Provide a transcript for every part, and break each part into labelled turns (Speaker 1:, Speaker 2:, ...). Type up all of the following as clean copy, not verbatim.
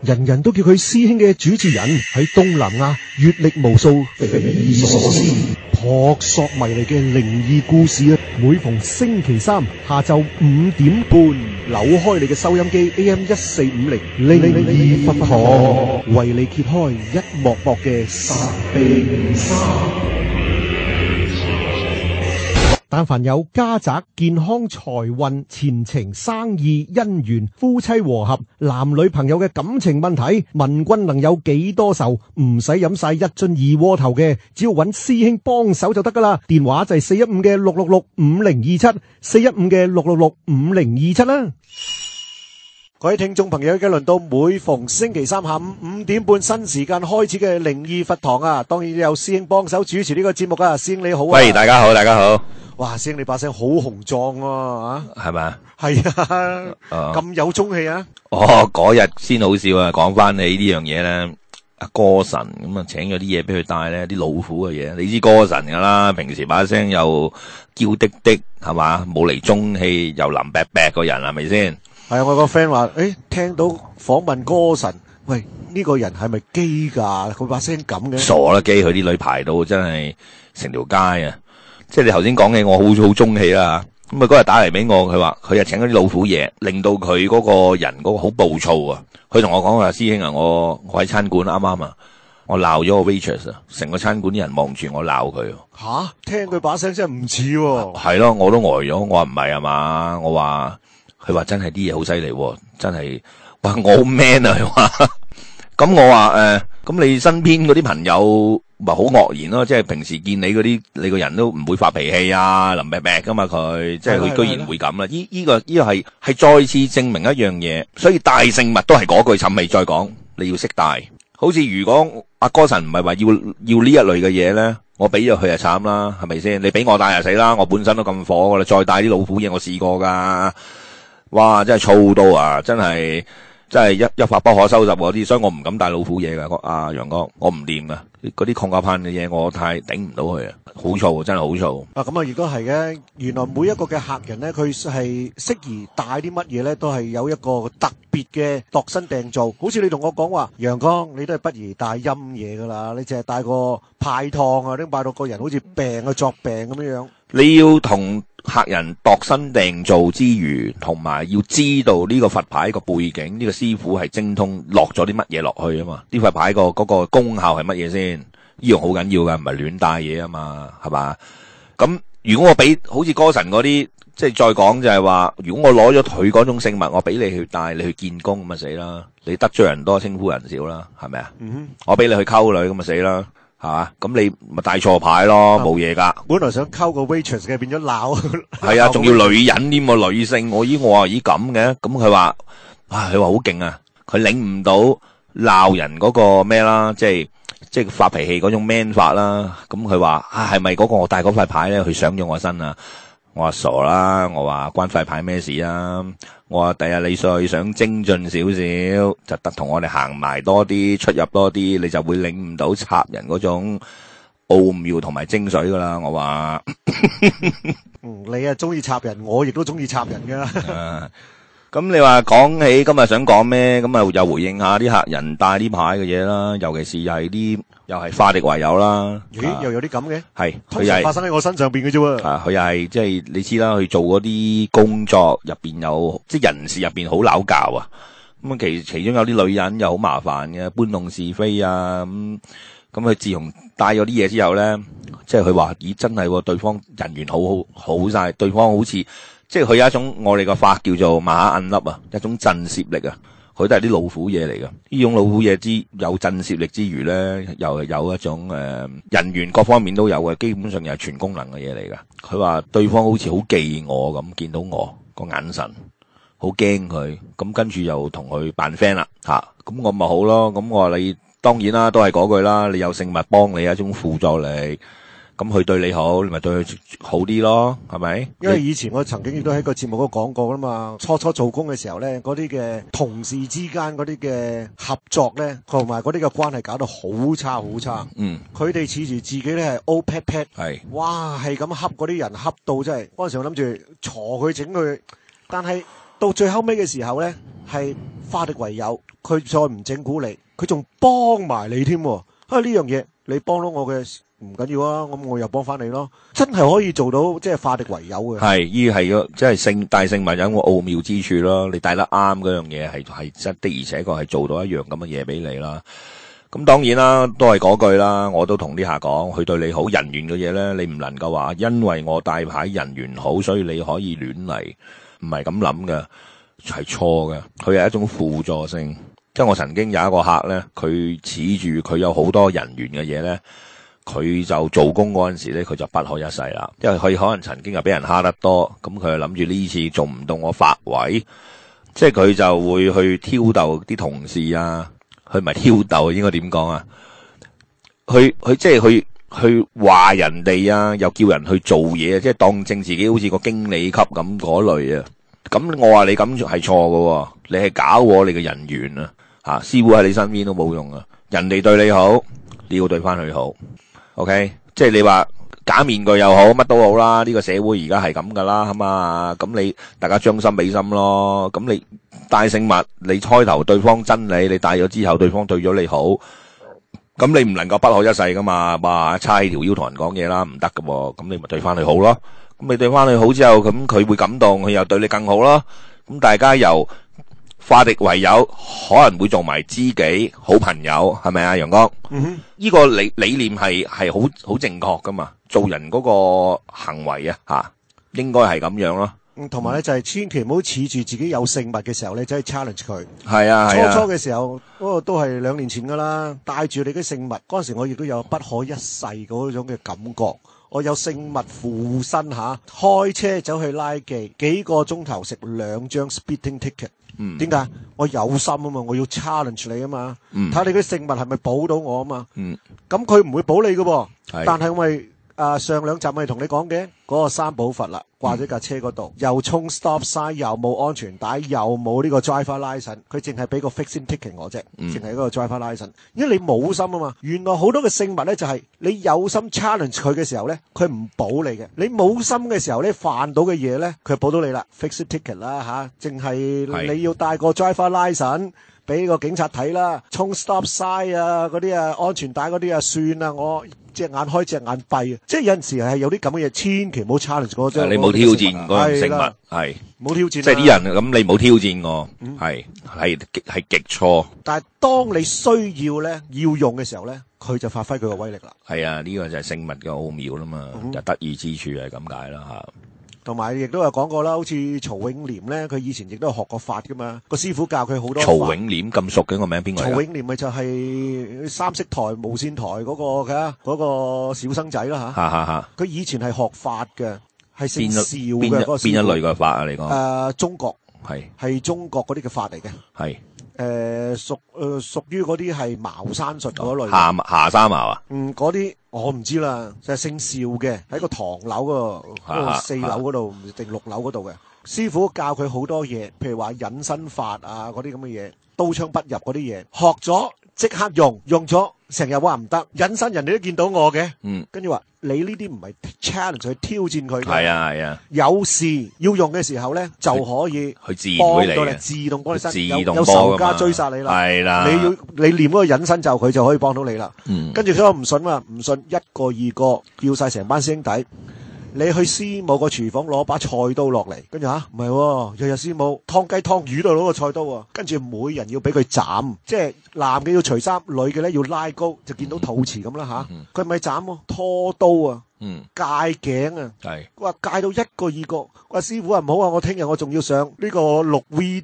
Speaker 1: 人人都叫佢師兄嘅主持人，喺東南亞閱歷無數，匪夷所思、撲朔迷離嘅靈異故事啊！每逢星期三下晝5:30，扭開你嘅收音機 AM1450，靈異佛堂為你揭開一幕幕嘅神秘沙。但凡有家宅、健康、財運、前程、生意、姻緣、夫妻和合、男女朋友嘅感情問題，問君能有幾多愁？唔使飲晒一樽二鍋頭嘅，只要揾師兄幫手就得噶啦。電話就係415嘅6665027，415嘅6665027啦。各位聽眾朋友，而家輪到每逢星期三下午5:30新時間開始嘅靈異佛堂啊！當然有師兄幫手主持呢個節目啊！師兄你好啊！
Speaker 2: 喂，大家好，大家好。
Speaker 1: 哇，師兄你把聲好雄壯喎，啊，
Speaker 2: 係咪啊？
Speaker 1: 係啊，咁有中氣啊！
Speaker 2: 嗰日先好笑啊！講翻起呢樣嘢咧，阿歌神咁啊，請咗啲嘢俾佢帶咧，啲老虎嘅嘢。你知歌神噶啦，平時把聲又嬌滴滴，係嘛，冇嚟中氣，又腍白白個人，係咪先？
Speaker 1: 係啊，我個 friend 話，聽到訪問歌神，喂，呢個人係咪基㗎？佢把聲咁嘅？
Speaker 2: 傻啦，基佢啲女排到真係成條街啊！即係你頭先講起我好中氣啦，咁啊嗰日打嚟俾我，佢話佢又請咗啲老虎嘢，令到佢嗰個人嗰個好暴躁啊！佢同我講話，師兄啊，我喺餐館啱啱啊，我鬧咗個 waitress 啊，成個餐館啲人望住我鬧佢。
Speaker 1: 吓，聽佢把聲真係唔似喎。
Speaker 2: 係咯，我都呆咗，我話唔係啊嘛，我話佢話真係啲嘢好犀利，真係話我好 man 啊，佢話咁我話咁你身邊嗰啲朋友咪好愕然咯，即係平時見你嗰啲，你個人都唔會發脾氣啊，腍白白噶嘛佢，即係佢居然會咁啦。呢個係再次證明一樣嘢，所以帶聖物都係嗰句尋味再講，你要識帶。好似如果阿歌神唔係話要呢一類嘅嘢咧，我俾咗佢就慘啦，係咪先？你俾我帶就死啦，我本身都咁火噶啦，再帶啲老虎嘢我試過噶，哇真係燥到啊，真係一發不可收拾嗰啲，所以我唔敢帶老虎嘢噶。阿楊哥，我唔掂噶，嗰啲抗壓噴嘅嘢我太頂唔到佢啊，好燥，真係好燥。
Speaker 1: 啊，咁啊，亦都係嘅。原來每一個嘅客人咧，佢係適宜帶啲乜嘢咧，都係有一個特別嘅度身訂造。好似你同我講話，楊哥，你都係不宜帶陰嘢噶啦，你淨係帶個派燙啊，都擺到個人好似病啊作病咁樣樣。你
Speaker 2: 要同客人度身訂造之餘，同埋要知道呢個佛牌個背景，呢個師傅係精通落咗啲乜嘢落去啊嘛？啲佛牌嗰個功效係乜嘢先？呢樣好緊要噶，唔係亂帶嘢啊嘛，係嘛？咁如果我俾好似歌神嗰啲，即係再講就係話，如果我攞咗佢嗰種聖物，我俾你去帶，你去見工咁啊死啦！你得罪人多，稱呼人少啦，係咪啊？我俾你去溝女咁啊死啦！係嘛？咁你咪帶錯牌咯，冇嘢噶。本來想溝個 waitress 嘅，變咗鬧。係啊，仲要女人添喎，女性。我話咦咁嘅，咁佢話佢話好勁啊，佢領唔到鬧人嗰個咩啦，即係發脾氣嗰種 man 法啦。咁佢話係咪嗰個我帶嗰塊牌咧，佢上咗我身啊？我話傻啦，我話關塊牌咩事啊？我話第日你想精進少少，就得同我哋行埋多啲，出入多啲，你就會領悟到插人嗰種奧妙同埋精髓噶啦。我話，你啊中意插人，我亦都中意插人噶。咁你話講起今日想講咩？咁啊又回應下啲客人帶呢牌嘅嘢啦，尤其是又係化敵為友啦。咦，又有啲咁嘅？係，佢又係發生喺我身上邊嘅啫喎。佢又係即係你知啦，佢做嗰啲工作入邊有即係人事入邊好拗撬啊。咁其中有啲女人又好麻煩嘅，搬弄是非啊。咁佢自從帶咗啲嘢之後咧，即係佢話咦真係對方人緣好晒，對方好似即係佢有一種我哋個法叫做馬暗粒啊，一種震懾力啊。佢都係啲老虎嘢嚟㗎，呢種老虎嘢有震懾力之餘咧，又有一種人緣各方面都有嘅，基本上又係全功能嘅嘢嚟㗎。佢話對方好似好忌我咁，見到我個眼神好驚佢，咁跟住又同佢扮 friend 啦吓，咁我咪好咯。咁我話你當然啦，都係嗰句啦，你有聖物幫你一種輔助力。咁佢對你好，你咪對佢好啲咯，係咪？因為以前我曾經亦都喺個節目嗰度講過啦嘛，初做工嘅時候咧，嗰啲嘅同事之間嗰啲嘅合作咧，同埋嗰啲嘅關係搞到好差好差。佢哋恃住自己咧係 O pat pat， 係，哇，係咁恰嗰啲人恰到真係，嗰陣時我諗住鋤佢整佢，但係到最後尾嘅時候咧，係
Speaker 1: 化敵為友，佢再唔整蠱你，佢仲幫埋你添。呢樣嘢你幫到我嘅唔緊要啊，咁我又幫翻你咯，真係可以做到即係化敵為友嘅。
Speaker 2: 係，呢係個即係帶聖物有個奧妙之處咯。你帶得啱嗰樣嘢係真的，而且確係做到一樣咁嘅嘢俾你啦。咁當然啦，都係嗰句啦，我都同啲客講，佢對你好人緣嘅嘢咧，你唔能夠話因為我帶牌人緣好，所以你可以亂嚟，唔係咁諗嘅，係錯嘅。佢係一種輔助性。即係我曾經有一個客咧，佢恃住佢有好多人緣嘅嘢咧，佢就做工嗰陣時咧，佢就不可一世啦。因為佢可能曾經又俾人蝦得多，咁佢就諗住呢次做唔到我發圍，即係佢就會去挑逗啲同事啊，佢唔係挑逗，應該點講啊？佢即係去話人哋啊，又叫人去做嘢啊，即係當正自己好似個經理級咁嗰類啊。咁我話你咁係錯喎，你係搞我你嘅人緣啊！師傅喺你身邊都冇用啊！人哋對你好，你要對翻佢好。OK， 即係你話假面具又好，乜都好啦。呢個社會而家係咁噶啦，係嘛？咁你大家將心比心咯。咁你帶聖物，你開頭對方真你帶咗之後，對方對咗你好，咁你唔能夠不可一世噶嘛？哇！叉起條腰同人講嘢啦，唔得噶喎。咁你咪對翻佢好咯。咁你對翻佢好之後，咁佢會感動，佢又對你更好咯。咁大家由化敵為友，可能會做埋知己、好朋友，係咪啊，楊哥？呢個理念係好正確噶嘛？做人嗰個行為啊，應該係咁樣咯。
Speaker 1: 同埋咧就係千祈唔好恃住自己有聖物嘅時候咧，就係 challenge 佢。
Speaker 2: 係啊，
Speaker 1: 初嘅時候，嗰個都係2年前噶啦，帶住你嘅聖物嗰陣時，我亦都有不可一世嗰種嘅感覺。我有聖物附身吓，開車走去拉記，幾個鐘頭食2張 speeding ticket。點解？我有心啊嘛，我要 challenge 你啊嘛，睇下你嘅聖物係咪保到我啊嘛。咁佢唔會保你㗎喎，但係因為上2集咪同你講嘅嗰個三寶佛啦，掛咗架車嗰度，又衝 stop sign，又冇安全帶，又冇呢個 driver license，佢淨係俾個 fixing ticket 我啫，淨係嗰個 driver license。因為你冇心啊嘛，原來好多嘅聖物咧就係你有心 challenge 佢嘅時候咧，佢唔保你嘅；你冇心嘅時候咧，犯到嘅嘢咧，佢保到你啦 ，fixing ticket 啦吓，淨係你要帶個 driver license。俾個警察睇啦，衝 stop sign 啊，嗰啲安全帶嗰啲算啦，我隻眼開隻眼閉啊，即係有陣時係有啲咁嘅嘢，千祈唔好 challenge 嗰張。你冇挑戰嗰樣聖物，係冇挑戰。即係啲人咁，你冇挑戰我，係極錯。但係當你需要咧，要用嘅時候咧，佢就發揮佢個威力啦。係啊，呢個就係聖物嘅奧妙啦嘛，就得意之處係咁解啦吓。同埋亦都有講過啦，好似曹永廉咧，佢以前亦都係學過法噶嘛，個師傅教佢好多法。曹永廉咁熟嘅個名邊個？曹永廉咪就係三色台無線台嗰個小生仔啦吓。佢以前係學法嘅，係姓邵嘅嗰個師傅。邊一類嘅法啊？你講？中國係中國嗰啲嘅法嚟嘅。係。屬於嗰啲係茅山術嗰類。下三茅啊？嗰啲我唔知啦，就係姓邵嘅，喺個唐樓嗰個4樓嗰度定6樓嗰度嘅師傅教佢好多嘢，譬如話隱身法啊嗰啲咁嘅嘢，刀槍不入嗰啲嘢，學咗即刻用咗，成日話唔得，隱身人哋都見到我嘅，跟住話你呢啲唔係 challenge 去挑戰佢嘅，係啊，有事要用嘅時候咧就可以去自然會嚟，自動幫你身，有仇家追殺你啦，係啦，你念嗰個隱身咒佢就可以幫到你啦，跟住佢話唔信嘛，唔信1個2個叫晒成班師兄弟。你去師母個廚房攞把菜刀落嚟，跟住唔係，日日師母湯雞湯魚都攞個菜刀啊，跟住每人要俾佢斬，即係男嘅要除衫，女嘅咧要拉高，就見到肚臍咁啦吓，佢咪斬拖刀啊，戒頸啊，佢話戒到1個2個，話師傅話唔好啊，我聽日我仲要上呢個錄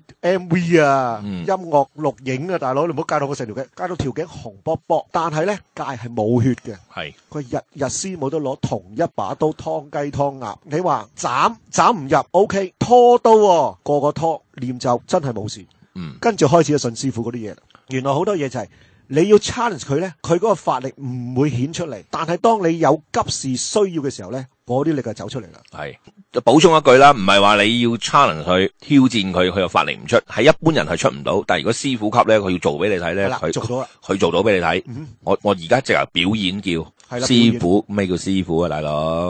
Speaker 1: MV 啊，音樂錄影啊，大佬你唔好戒到我成條頸，戒到條頸紅卜卜，但係咧戒係冇血嘅，佢日日師母都攞同一把刀劏雞劏鴨，你話斬唔入 OK， 拖刀個拖念咒真係冇事，跟住開始就信師傅嗰啲嘢啦，原來好多嘢就係你要 challenge 佢咧，佢嗰個法力唔會顯出嚟，但係當你有急事需要嘅時候咧，嗰啲力就走出嚟啦。係，就補充一句啦，唔係話你要 challenge 佢挑戰佢，佢又法力唔出，係一般人係出唔到。但係如果師傅級咧，佢要做俾你睇咧，佢做到啦，佢做到俾你睇。我而家直頭表演叫師傅，咩叫師傅啊，大佬？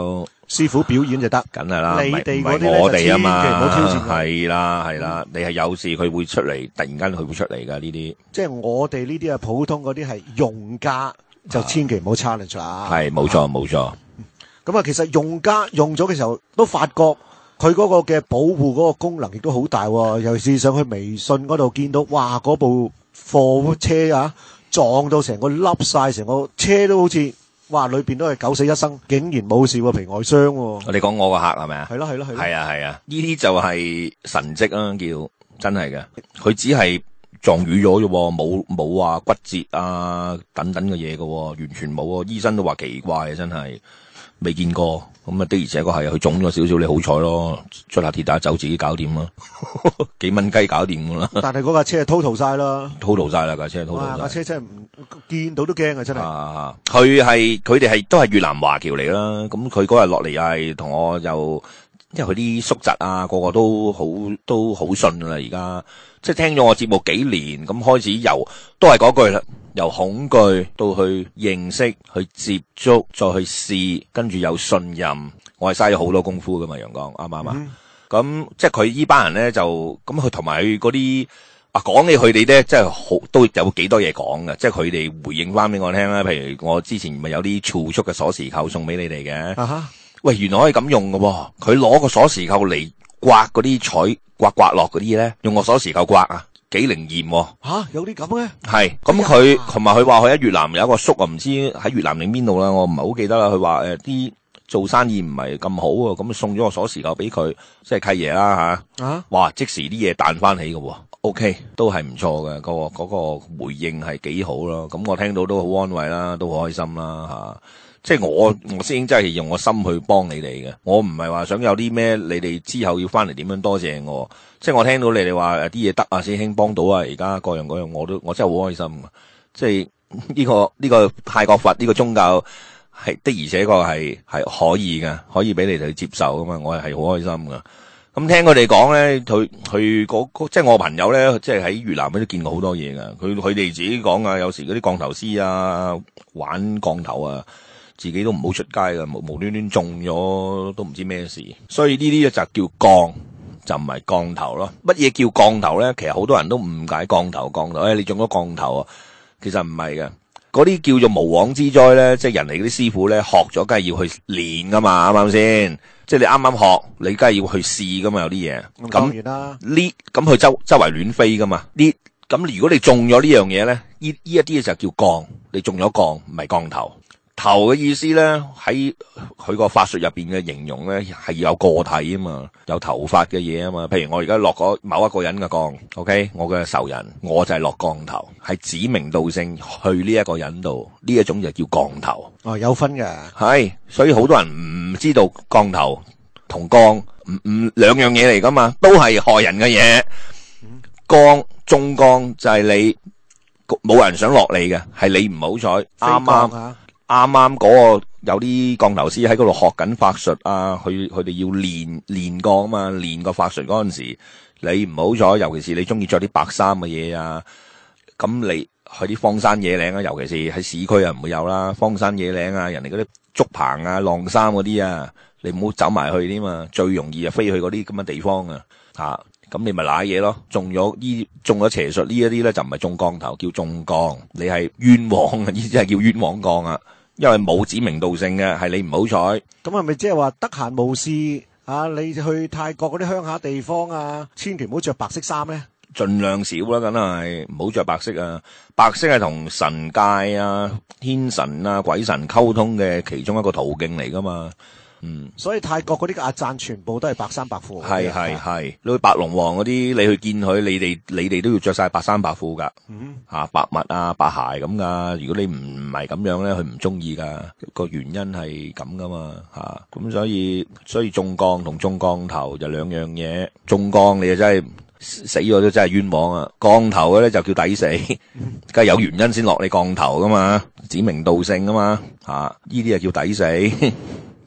Speaker 1: 師傅表演就得。
Speaker 2: 梗係啦，
Speaker 1: 你
Speaker 2: 唔係
Speaker 1: 哋嗰啲咧
Speaker 2: 我哋啊嘛，
Speaker 1: 就千祈唔好挑戰佢
Speaker 2: 係啦係啦，你係有事佢會出嚟，突然間佢會出嚟噶呢啲，
Speaker 1: 即係我哋呢啲普通嗰啲係用家，就千祈唔好 challenge 啦。
Speaker 2: 係冇錯冇錯。
Speaker 1: 咁啊，其實用家用咗嘅時候都發覺佢嗰個嘅保護嗰個功能亦都好大喎。尤其是上去微信嗰度見到，哇！嗰部貨車啊撞到成個凹晒，成個車都好似哇裏邊都係九死一生，竟然冇事喎，皮外傷喎。
Speaker 2: 你講我個客係咪啊？
Speaker 1: 係咯係咯係咯。
Speaker 2: 係啊係啊，呢啲就係神蹟啦，叫真係嘅。佢只係撞瘀咗啫，冇話骨折啊等等嘅嘢嘅，完全冇喎。醫生都話奇怪啊，真係未見過。咁啊的而且確係佢腫咗少少，你好彩咯，出下鐵打走自己搞掂啦，幾蚊雞搞掂噶啦。
Speaker 1: 但係嗰架車係 total 晒啦
Speaker 2: ，total 晒啦架車，total
Speaker 1: 哇！
Speaker 2: 晒。
Speaker 1: 架車真係唔見到都驚啊，真係。
Speaker 2: 佢哋都係越南華僑嚟啦。咁佢嗰日落嚟又係同我又，因為佢啲叔侄啊，個個都好信啦。而家即係聽咗我節目幾年，咁開始都係嗰句啦。由恐懼到去認識、去接觸、再去試，跟住有信任，我係嘥咗好多功夫噶嘛，陽光啱唔啱啊？咁即係佢呢班人咧就咁，佢同埋佢嗰啲講起佢哋咧，即係好都有幾多嘢講嘅，即係佢哋回應翻俾我聽啦。譬如我之前咪有啲儲蓄嘅鎖匙扣送俾你哋嘅，喂，原來可以咁用嘅喎，佢攞個鎖匙扣嚟刮嗰啲彩刮落嗰啲咧，用個鎖匙扣刮啊！幾靈驗喎。
Speaker 1: 有啲咁嘅？
Speaker 2: 係，咁佢同埋佢話佢喺越南有一個叔啊，唔知喺越南定邊度啦，我唔係好記得啦。佢話啲做生意唔係咁好啊，咁送咗個鎖匙扣俾佢，即係契爺啦吓。哇！即時啲嘢彈翻起嘅，OK，都係唔錯嘅，嗰個回應係幾好咯。咁我聽到都好安慰啦，都好開心啦吓。即係我師兄真係用我心去幫你哋嘅，我唔係話想有啲咩，你哋之後要翻嚟點樣多謝我。即係我聽到你哋話啲嘢得啊，師兄幫到啊，而家各樣嗰樣我真係好開心。即係呢個泰國佛呢個宗教係的而且確係可以嘅，可以俾你哋去接受噶嘛，我係好開心噶。咁聽佢哋講咧，佢即係我朋友咧，即係喺越南都見過好多嘢噶。佢哋自己講啊，有時嗰啲降頭師啊玩降頭啊，自己都唔好出街噶，無端端中咗都唔知咩事。所以呢啲就叫降，就唔係降頭咯。乜嘢叫降頭咧？其實好多人都誤解降頭，你中咗降頭啊，其實唔係嘅。嗰啲叫做無妄之災咧，即係人哋嗰啲師傅咧學咗，梗係要去練噶嘛，啱唔啱先？即係你啱啱學，你梗係要去試噶嘛，有啲嘢。咁當然啦，呢咁佢周圍亂飛噶嘛？咁如果你中咗呢樣嘢咧，呢一啲嘢就叫降，你中咗降，唔係降頭。頭嘅意思咧，喺佢個法術入邊嘅形容咧，係有個體啊嘛，有頭髮嘅嘢啊嘛。譬如我而家落咗某一個人嘅降 ，OK， 我嘅仇人，我就係落降頭，係指名道姓去呢一個人度，呢一種就叫降頭。有分嘅。係，所以好多人唔知道降頭同降唔兩樣嘢嚟噶嘛，都係害人嘅嘢。降中降就係你冇人想落你嘅，係你唔好彩，啱啱嗰個有啲降頭師喺嗰度學緊法術啊，佢哋要練過啊嘛，練個法術嗰陣時，你唔好彩，尤其是你中意着啲白衫嘅嘢啊，咁你去啲荒山野嶺啊，尤其是喺市區啊唔會有啦，荒山野嶺啊，人哋嗰啲竹棚啊、晾衫嗰啲啊，你唔好走埋去添嘛，最容易啊飛去嗰啲咁嘅地方啊，咁你咪瀨嘢咯，中咗邪術呢一啲咧就唔係中降頭，叫中降，你係冤枉啊，意思係叫冤枉降啊。因為冇指名道姓嘅，係你唔好彩。咁係咪即係話得閒無事啊？你去泰國嗰啲鄉下地方啊，千祈唔好着白色衫咧。盡量少啦，梗係唔好着白色啊！白色係同神界啊、天神啊、鬼神溝通嘅其中一個途徑嚟噶嘛。所以泰國嗰啲阿贊全部都係白衫白褲。係，你去白龍王嗰啲，你去見佢，你哋都要着晒白衫白褲噶。白襪啊、白鞋咁噶。如果你唔係咁樣咧，佢唔中意噶。個原因係咁噶嘛。咁所以中降同中降頭就兩樣嘢。中降你就真係死咗都真係冤枉啊！降頭嘅咧就叫抵死，梗係有原因先落你降頭噶嘛，指名道姓噶嘛。呢啲就叫抵死。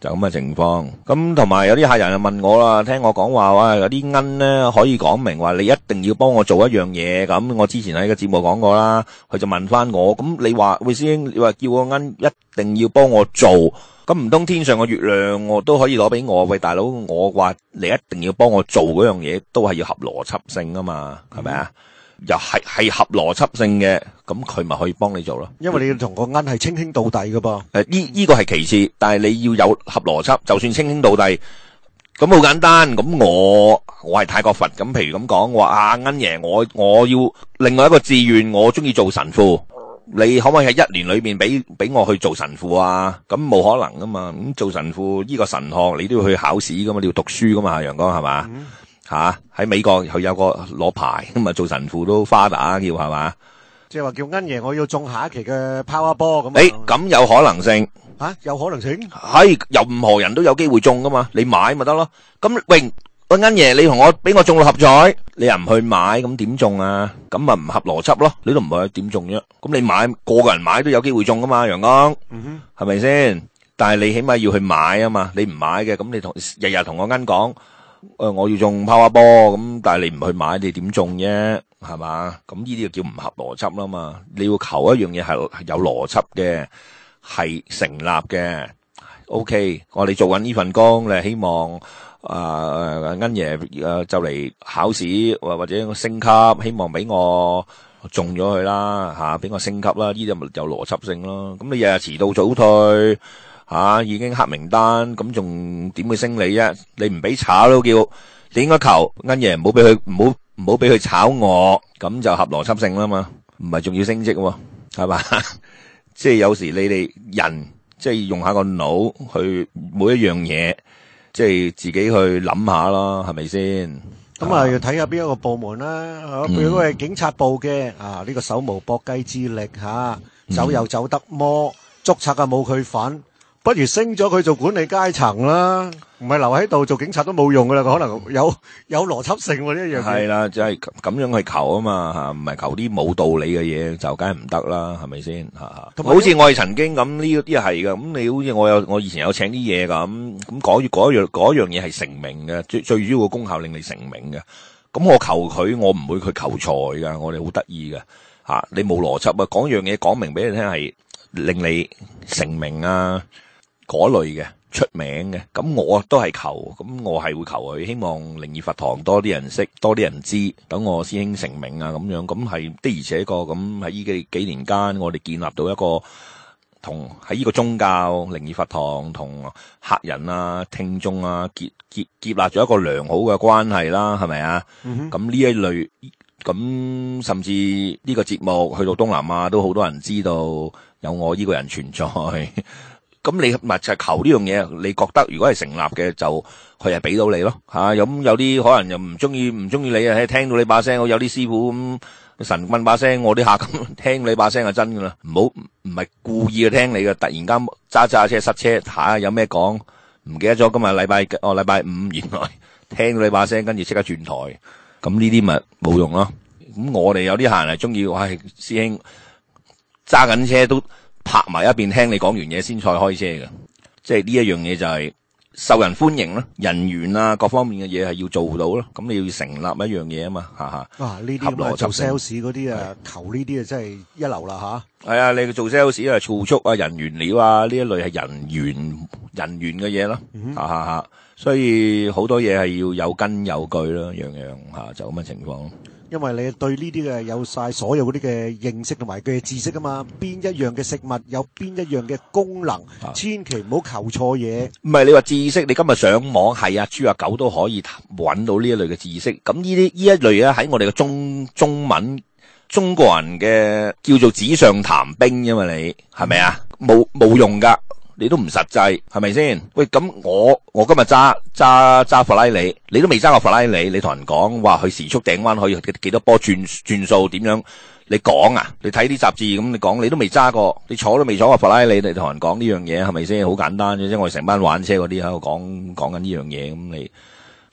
Speaker 2: 就咁嘅情況。咁同埋有啲客人就問我啦，聽我講話哇，有啲奀咧可以講明話你一定要幫我做一樣嘢。咁我之前喺個節目講過啦，佢就問翻我，咁你話喂師兄，你話叫個奀一定要幫我做，咁唔通天上個月亮我都可以攞俾我？喂大佬，我話你一定要幫我做嗰樣嘢，都係要合邏輯性啊嘛，係咪啊？又係合邏輯性嘅，咁佢咪可以幫你做咯。
Speaker 1: 因為你要同個奀係稱兄道弟噶噃。
Speaker 2: 呢個係其次，但係你要有合邏輯，就算稱兄道弟，咁好簡單。咁我係泰國佛，咁譬如咁講，我話奀爺，我要另外一個志願，我中意做神父，你可唔可以喺1年裏面俾我去做神父啊？咁冇可能噶嘛。咁做神父呢個神學你都要去考試噶嘛，你要讀書噶嘛，陽光係嘛？喺美國佢有個攞牌咁啊，做神父都花打叫係嘛？
Speaker 1: 即係話叫奀爺，我要中下一期嘅拋波咁。
Speaker 2: 咁有可能性
Speaker 1: 有可能性
Speaker 2: 係任何人都有機會中噶嘛？你買咪得咯。咁奀爺，你同我俾我中六合彩，你又唔去買，咁點中啊？咁咪唔合邏輯咯？你都唔會點中啫。咁你買，個人買都有機會中噶嘛？陽光，係咪先？但係你起碼要去買啊嘛。你唔買嘅，咁你日日同我奀講。我要中拋波咁，但係你唔去買，你點中啫？係嘛？咁呢啲就叫唔合邏輯啦嘛。你要求一樣嘢係有邏輯嘅，係成立嘅。OK， 我哋做緊呢份工，你係希望奀爺就嚟考試或者升級，希望俾我中咗佢啦吓，俾我升級啦。呢啲咪有邏輯性咯。咁你日日遲到早退。已經黑名單，咁仲點會升你啫？你唔俾炒都叫，你應該求奀爺唔好俾佢，唔好俾佢炒我，咁就合邏輯性啦嘛，唔係仲要升職喎，係嘛？即係有時你哋人即係用下個腦去每一樣嘢，即係自己去諗下啦，係咪先？咁
Speaker 1: 要睇下邊一個部門啦。如果係警察部嘅呢個手無縛雞之力走又走得摩，捉賊冇佢份。不如升咗佢做管理階層啦，唔係留喺度做警察都冇用噶啦，可能有邏輯性呢一樣嘢。係啦，
Speaker 2: 就係咁樣去求啊嘛吓，唔係求啲冇道理嘅嘢就梗係唔得啦，係咪先吓？好似我哋曾經咁呢啲係㗎，咁你好似我以前有請啲嘢咁嗰樣嘢係成名嘅，最主要嘅功效令你成名嘅。咁我求佢，我唔會去求財噶，我哋好得意嘅吓，你冇邏輯啊，講樣嘢講明俾你聽係令你成名啊。嗰類嘅出名嘅，咁我都係求，咁我係會求佢，希望靈異佛堂多啲人識，多啲人知，等我師兄成名啊咁樣，咁係的而且確咁喺呢幾年間，我哋建立到一個同喺呢個宗教靈異佛堂同客人啊、聽眾啊建立咗一個良好嘅關係啦，係咪啊？咁呢一類，咁甚至呢個節目去到東南亞都好多人知道有我呢個人存在。咁你咪就係求呢樣嘢，你覺得如果係成立嘅，就佢係俾到你咯吓。咁有啲可能又唔中意你啊，聽到你把聲，有啲師傅咁神棍把聲，我啲客咁聽你把聲係真噶啦，唔係故意去聽你嘅，突然間揸車塞車，睇下有咩講，唔記得咗今日禮拜五，原來聽到你把聲，跟住即刻轉台，咁呢啲咪冇用咯。咁我哋有啲客人係中意，喂師兄揸緊車都拍埋一邊聽你講完嘢先再開車嘅，即係呢一樣嘢就係受人歡迎啦，人緣啊各方面嘅嘢係要做到咯，咁你要成立一樣嘢啊嘛，
Speaker 1: 呢啲咁做 sales 嗰啲求呢啲真係一流啦吓。
Speaker 2: 係啊，你做 sales 啊，儲蓄啊，人緣料啊，呢一類係人緣嘅嘢咯，所以好多嘢係要有根有據咯，樣就咁嘅情況。
Speaker 1: 因為你對呢啲嘅有晒所有嗰啲嘅認識同埋嘅知識啊嘛，邊一樣嘅食物有邊一樣嘅功能，千祈唔好求錯嘢。唔係你話知識，你今日上網係啊，豬啊狗都可以揾到呢一類嘅知識。咁呢一類咧喺我哋嘅中文中國人嘅叫做紙上談兵啫嘛，你係咪啊？冇用噶。你都唔實際，係咪先？喂，咁我今日揸法拉利，你都未揸過法拉利，你同人講話去時速頂彎可以幾多波轉數點樣？你講啊？你睇啲雜誌咁，你講你都未揸過，你坐都未坐過法拉利，你同人講呢樣嘢係咪先？好簡單嘅啫，我哋成班玩車嗰啲喺度講緊呢樣嘢，咁你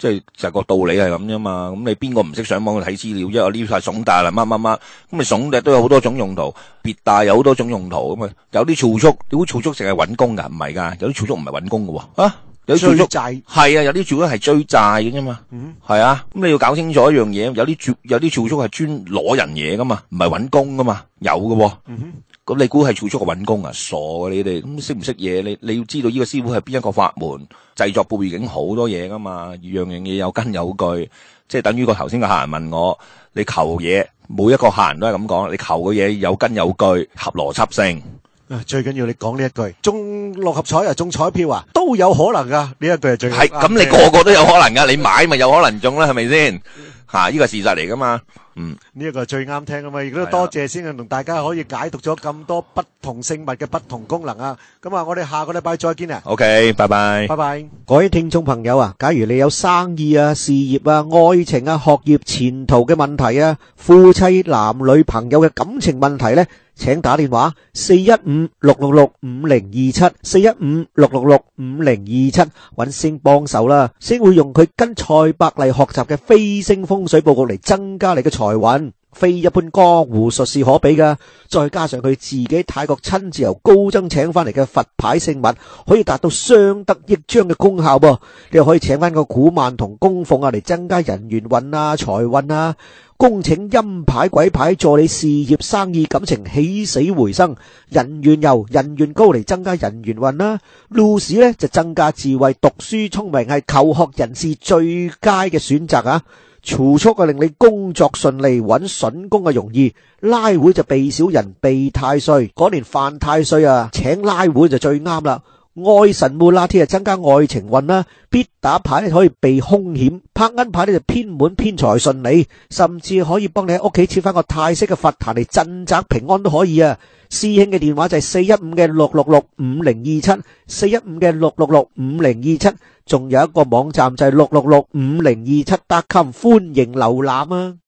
Speaker 2: 即係就係個道理係咁啫嘛。咁你邊個唔識上網去睇資料啫？我呢塊筍帶啦乜乜乜，咁你筍帶都有好多種用途，別帶有好多種用途咁啊。有啲儲蓄，你估儲蓄淨係揾工㗎？唔係㗎，有啲儲蓄唔係揾工㗎喎。啊，有啲儲蓄
Speaker 3: 追債
Speaker 2: 係啊，有啲儲蓄係追債嘅啫嘛。係啊，咁你要搞清楚一樣嘢，有啲儲蓄係專攞人嘢㗎嘛，唔係揾工㗎嘛，有㗎喎。咁你估係儲蓄個揾工啊？傻嘅你哋，咁識唔識嘢？你要知道呢個師傅係邊一個法門，製作背景好多嘢噶嘛，樣樣嘢有根有據，即係等於個頭先個客人問我，你求嘢，每一個客人都係咁講，你求嘅嘢有根有據，合邏輯性。
Speaker 3: 最緊要你講呢一句，中六合彩啊，中彩票啊，都有可能噶，呢一句係最
Speaker 2: 係咁，你個個都有可能噶，你買咪有可能中啦，係咪先？吓，呢個事實嚟噶嘛。
Speaker 3: 呢一個最啱聽啊嘛，亦都多謝先同大家可以解讀咗咁多不同聖物嘅不同功能啊。咁啊，我哋下個禮拜再見啊。
Speaker 2: OK，拜拜。
Speaker 3: 拜拜。各位聽眾朋友啊，假如你有生意啊、事業啊、愛情啊、學業前途嘅問題啊，夫妻男女朋友嘅感情問題呢，請打電話415-666-5027，415-666-5027，揾星幫手啦，星會用佢跟蔡百麗學習嘅飛星風水佈局嚟增加你嘅財運，非一般江湖術士可比噶。再加上佢自己泰國親自由高僧請翻嚟嘅佛牌聖物，可以達到相得益彰嘅功效噃。你又可以請翻個古曼童供奉啊，嚟增加人緣運啊、財運啊。恭請陰牌鬼牌助你事業生意感情起死回生，人緣油人緣高嚟增加人緣運啦。路士呢就增加智慧，讀書聰明係求學人士最佳嘅選擇啊。儲蓄啊令你工作順利，揾筍工啊容易。拉會就避小人避太歲，嗰年犯太歲啊，請拉會就最啱啦。愛神烏拉天啊，增加愛情運啦。必打牌咧可以避凶險，拍銀牌咧就偏滿偏財順利，甚至可以幫你喺屋企設翻個泰式嘅佛壇嚟鎮宅平安都可以啊。師兄嘅電話就係415-666-5027，415-666-5027，仲有一個網站就係666-5027.com，歡迎瀏覽啊。